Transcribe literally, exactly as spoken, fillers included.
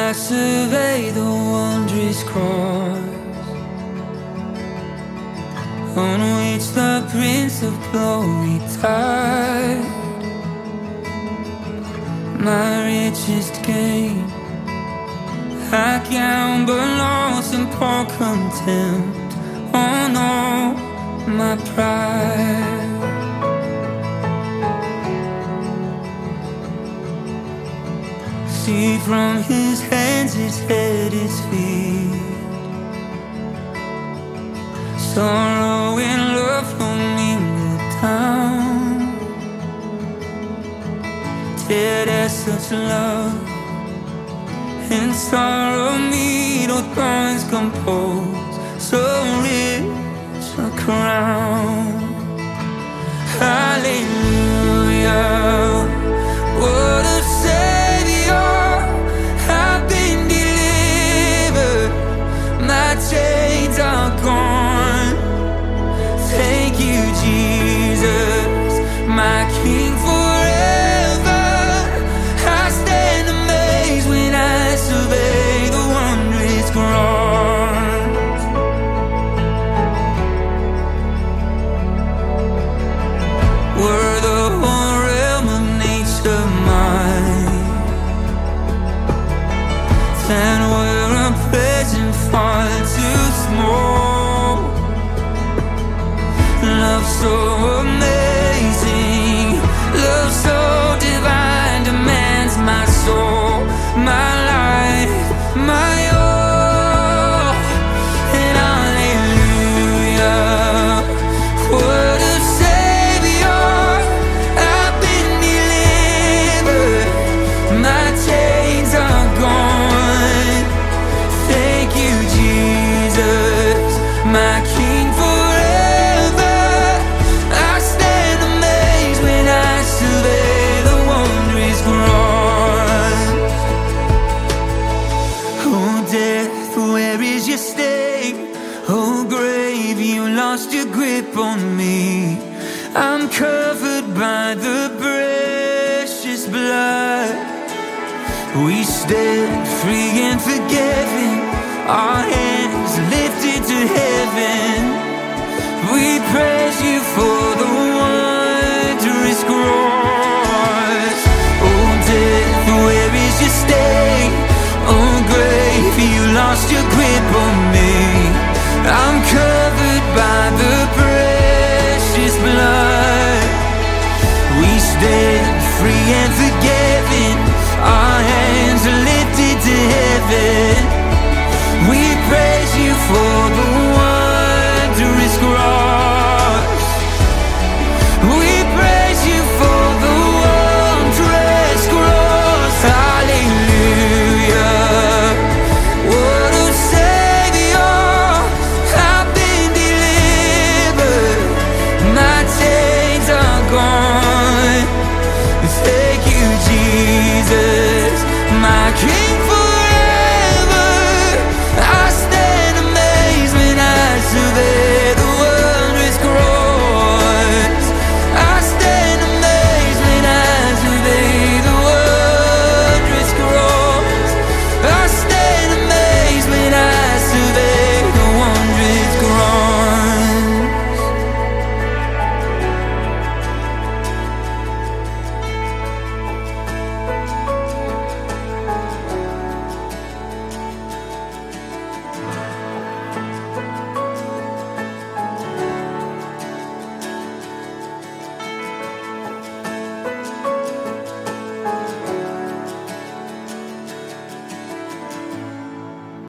I survey the wondrous cross on which the Prince of Glory died, my richest gain I count but loss and pour contempt on all my pride. See from his hands, his head, his feet, sorrow and love don't mingle down. Dead as such love and sorrow meet, old thorns compose so rich a crown. Hallelujah, what a Savior, I've been delivered, my chains are gone. Thank you, Jesus, my King forever. I stand amazed when I survey the wondrous cross. Were the whole realm of nature mine, then were a present far too small. Love so amazing, love so divine, demands my soul, my life, my all. And hallelujah, what a Savior, I've been delivered, my chains are gone. Thank you, Jesus, my King forever. I stand amazed when I survey the wondrous cross. Oh death, where is your sting? Oh grave, you lost your grip on me. I'm covered by the precious blood. We stand free and forgiven, our hands lifted to heaven. We praise you for the wondrous cross. Oh death, where is your sting? Oh grave, you lost your grip on me. I'm covered by the precious blood. We stand free and forgiven, our hands are lifted to heaven. We praise you for